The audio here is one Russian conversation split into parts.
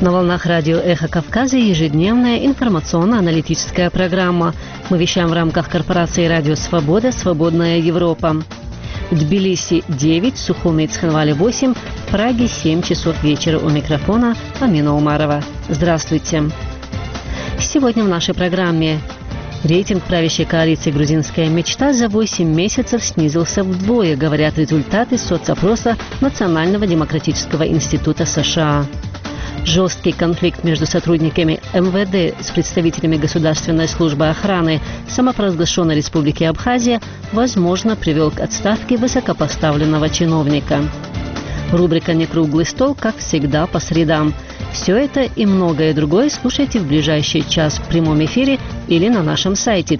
На волнах радио «Эхо Кавказа» ежедневная информационно-аналитическая программа. Мы вещаем в рамках корпорации «Радио Свобода. Свободная Европа». В Тбилиси 9, Сухуми и Цхинвале 8, в Праге 7 часов вечера. У микрофона Амина Умарова. Здравствуйте. Сегодня в нашей программе. Рейтинг правящей коалиции «Грузинская мечта» за 8 месяцев снизился вдвое, говорят результаты соцопроса Национального демократического института США. Жесткий конфликт между сотрудниками МВД с представителями Государственной службы охраны самопровозглашенной Республики Абхазия, возможно, привел к отставке высокопоставленного чиновника. Рубрика «Некруглый стол», как всегда, по средам. Все это и многое другое слушайте в ближайший час в прямом эфире или на нашем сайте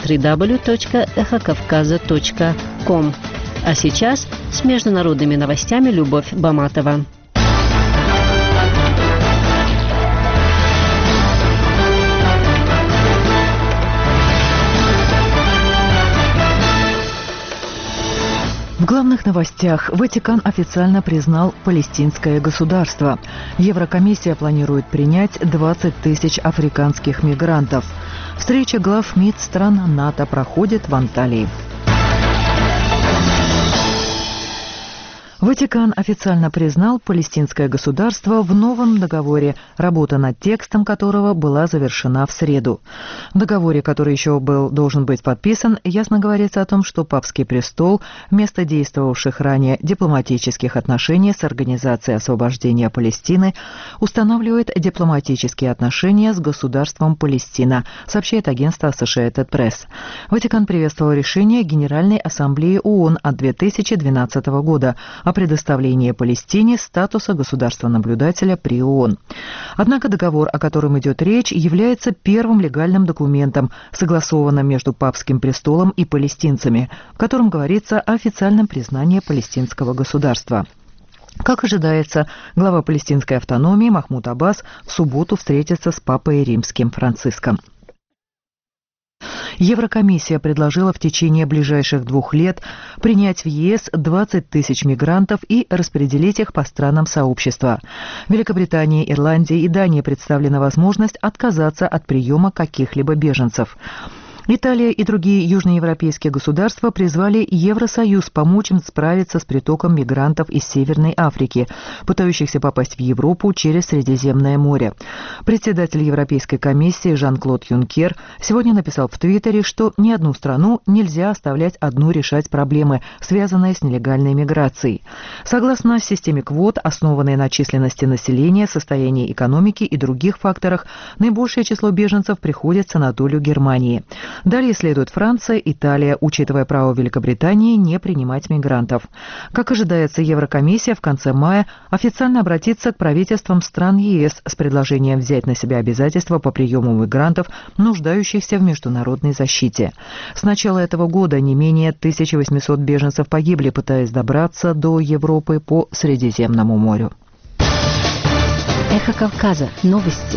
www.эхокавказа.ком. А сейчас с международными новостями Любовь Баматова. В главных новостях. Ватикан официально признал палестинское государство. Еврокомиссия планирует принять 20 тысяч африканских мигрантов. Встреча глав МИД стран НАТО проходит в Анталии. Ватикан официально признал палестинское государство в новом договоре, работа над текстом которого была завершена в среду. В договоре, который еще должен быть подписан, ясно говорится о том, что Папский престол вместо действовавших ранее дипломатических отношений с Организацией освобождения Палестины устанавливает дипломатические отношения с государством Палестина, сообщает агентство Associated Press. Ватикан приветствовал решение Генеральной Ассамблеи ООН от 2012 года о предоставлении Палестине статуса государства-наблюдателя при ООН. Однако договор, о котором идет речь, является первым легальным документом, согласованным между Папским престолом и палестинцами, в котором говорится о официальном признании палестинского государства. Как ожидается, глава палестинской автономии Махмуд Аббас в субботу встретится с папой римским Франциском. Еврокомиссия предложила в течение ближайших 2 лет принять в ЕС 20 тысяч мигрантов и распределить их по странам сообщества. Великобритании, Ирландии и Дании представлена возможность отказаться от приема каких-либо беженцев. Италия и другие южноевропейские государства призвали Евросоюз помочь им справиться с притоком мигрантов из Северной Африки, пытающихся попасть в Европу через Средиземное море. Председатель Европейской комиссии Жан-Клод Юнкер сегодня написал в Твиттере, что ни одну страну нельзя оставлять одну решать проблемы, связанные с нелегальной миграцией. Согласно системе квот, основанной на численности населения, состоянии экономики и других факторах, наибольшее число беженцев приходится на долю Германии. Далее следует Франция, Италия, учитывая право Великобритании не принимать мигрантов. Как ожидается, Еврокомиссия в конце мая официально обратится к правительствам стран ЕС с предложением взять на себя обязательства по приему мигрантов, нуждающихся в международной защите. С начала этого года не менее 1800 беженцев погибли, пытаясь добраться до Европы по Средиземному морю. Эхо Кавказа. Новости.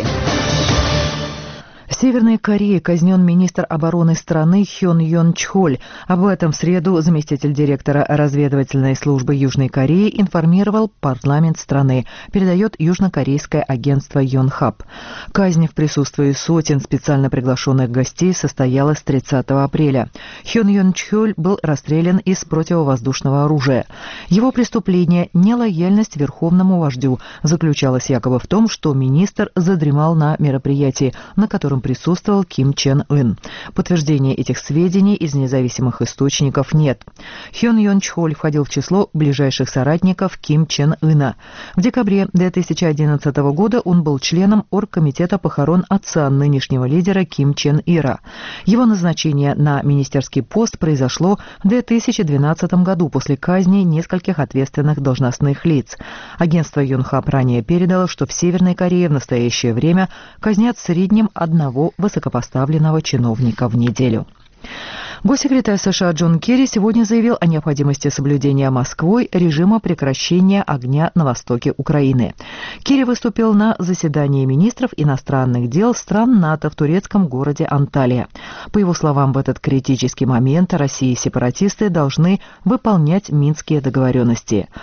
В Северной Корее казнен министр обороны страны Хён Йон Чхоль. Об этом в среду заместитель директора разведывательной службы Южной Кореи информировал парламент страны, передает южнокорейское агентство Йонхап. Казнь в присутствии сотен специально приглашенных гостей состоялась 30 апреля. Хён Йон Чхоль был расстрелян из противовоздушного оружия. Его преступление, нелояльность верховному вождю, заключалось якобы в том, что министр задремал на мероприятии, на котором присутствовал Ким Чен Ын. Подтверждения этих сведений из независимых источников нет. Хён Йон Чхоль входил в число ближайших соратников Ким Чен Ына. В декабре 2011 года он был членом оргкомитета похорон отца нынешнего лидера Ким Чен Ира. Его назначение на министерский пост произошло в 2012 году после казни нескольких ответственных должностных лиц. Агентство Йонхап ранее передало, что в Северной Корее в настоящее время казнят в среднем одного высокопоставленного чиновника в неделю. Госсекретарь США Джон Керри сегодня заявил о необходимости соблюдения Москвой режима прекращения огня на востоке Украины. Керри выступил на заседании министров иностранных дел стран НАТО в турецком городе Анталия. По его словам, в этот критический момент Россия и сепаратисты должны выполнять минские договоренности.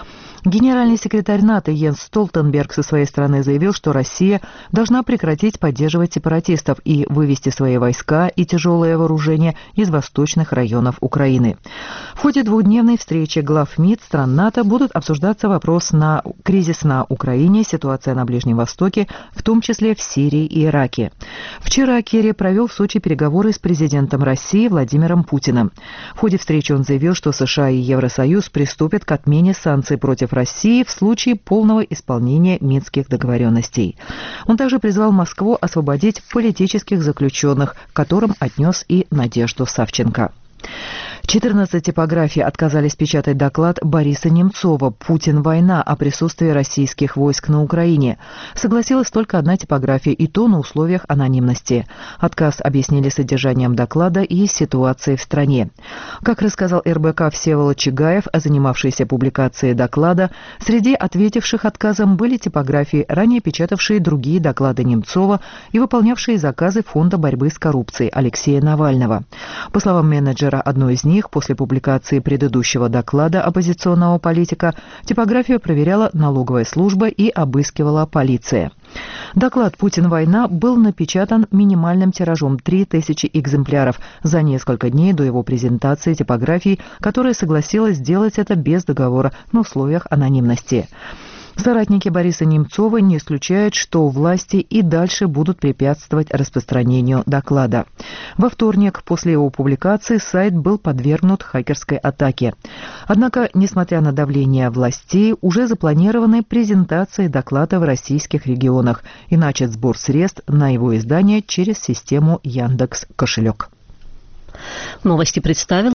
Генеральный секретарь НАТО Йенс Столтенберг со своей стороны заявил, что Россия должна прекратить поддерживать сепаратистов и вывести свои войска и тяжелое вооружение из восточных районов Украины. В ходе двухдневной встречи глав МИД стран НАТО будут обсуждаться вопрос на кризис на Украине, ситуация на Ближнем Востоке, в том числе в Сирии и Ираке. Вчера Керри провел в Сочи переговоры с президентом России Владимиром Путиным. В ходе встречи он заявил, что США и Евросоюз приступят к отмене санкций против России в случае полного исполнения Минских договоренностей. Он также призвал Москву освободить политических заключенных, к которым отнес и Надежду Савченко. 14 типографий отказались печатать доклад Бориса Немцова «Путин. Война» о присутствии российских войск на Украине. Согласилась только одна типография, и то на условиях анонимности. Отказ объяснили содержанием доклада и ситуацией в стране. Как рассказал РБК Всеволод Чигаев, занимавшийся публикацией доклада, среди ответивших отказом были типографии, ранее печатавшие другие доклады Немцова и выполнявшие заказы Фонда борьбы с коррупцией Алексея Навального. По словам менеджера одной из них, после публикации предыдущего доклада оппозиционного политика типографию проверяла налоговая служба и обыскивала полиция. Доклад «Путин. Война» был напечатан минимальным тиражом 3000 экземпляров за несколько дней до его презентации типографии, которая согласилась сделать это без договора на условиях анонимности. Соратники Бориса Немцова не исключают, что власти и дальше будут препятствовать распространению доклада. Во вторник, после его публикации, сайт был подвергнут хакерской атаке. Однако, несмотря на давление властей, уже запланированы презентации доклада в российских регионах и начат сбор средств на его издание через систему Яндекс.Кошелек. Новости представил